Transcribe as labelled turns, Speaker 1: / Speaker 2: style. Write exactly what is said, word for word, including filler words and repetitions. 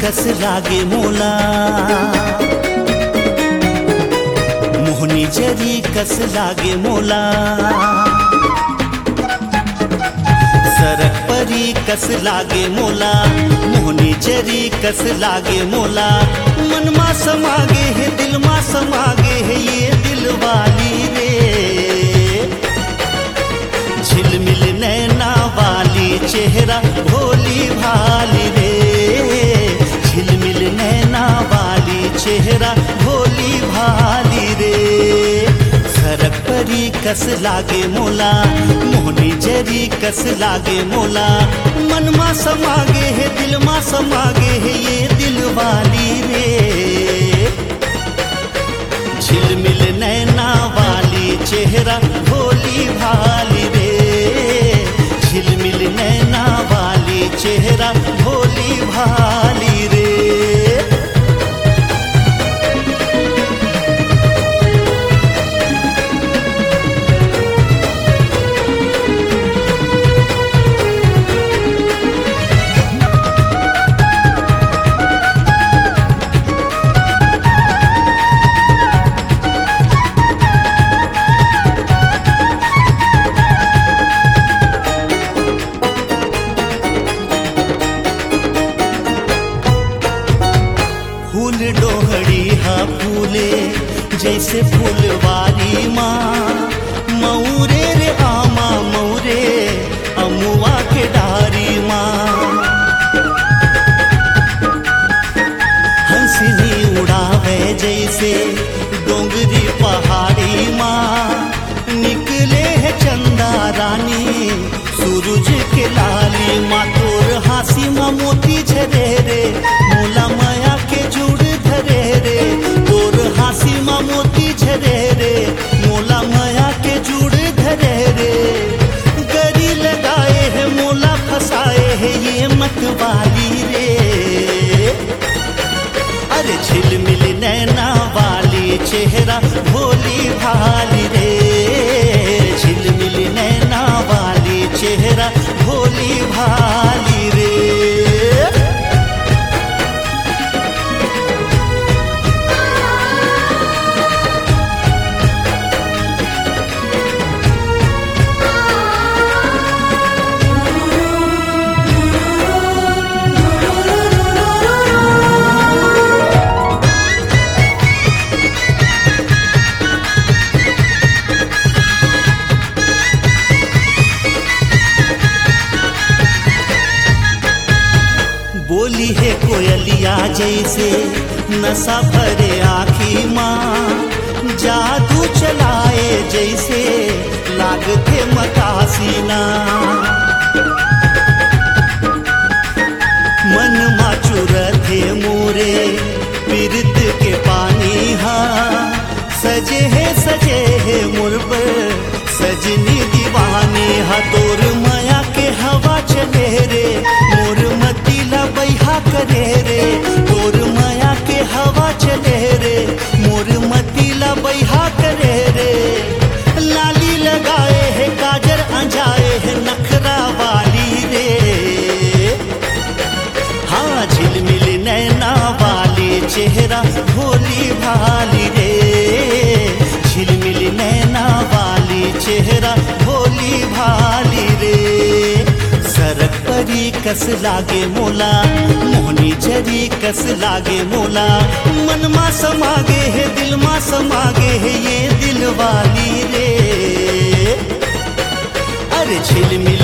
Speaker 1: कस लागे मोला, मोहनी जरी कस लागे मोला, सरक परी कस लागे मोला, मोहनी जरी कस लागे मोला। मन मा समागे है दिल मा समागे है ये दिल वाली रे, झिलमिल नैना वाली चेहरा भोली भाली रे, झिलमिल नैना वाली चेहरा भोली भाली रे। सरक परी कस लागे मोला, मोहनी जरी कस लागे मोला। मन मा समागे है दिल मा समागे है ये दिल वाली रे, झिलमिल नैना वाली चेहरा भोली भाली रे, झिलमिल नैना वाली चेहरा भोली भाली रे। फूल डोहड़ी हा फूले जैसे फूलवारी माँ, मऊरे रे आमा मऊरे अमुआ के डारी माँ। हंसनी उड़ावे जैसे डोंगरी पहाड़ी माँ, निकले है चंदा रानी सूरज के लाली माँ। तोर हासी माँ मोती झरे रे, मोला माया के जुड़ धरे रे, तोर हासी माँ मोती झरे रे, मोला माया के जुड़ धरे रे। गरी लगाए है मोला फसाए है ये मतवाली रे, अरे झिलमिल नैना वाली चेहरा भोली भाली रे, झिलमिल नैना वाली चेहरा भोली भाली रे। बोली है कोयलिया जैसे नशा भरे आँखी माँ, जादू चलाए जैसे लागते मतासीना। मन माचुरत है मोरे पीरत के पानी हा, सजे है सजे है मुरब सजनी दीवानी हा। तोर माया के हवा चले रे, मोर मतीला बैहा करे रे, तोर माया के हवा चले रे, मोर मतीला बैहा करे रे। लाली लगाए है काजर अंजाए है नखरा वाली रे, हाँ झिलमिल नैना वाली चेहरा भोली भाली रे, झिलमिल नैना वाली चेहरा भोली भाली रे। सरक परी कस लागे मोला, मोहनी जरी कस लागे मोला। मन मा समागे है दिल मा समागे है ये दिल वाली रे, अरे झिलमिल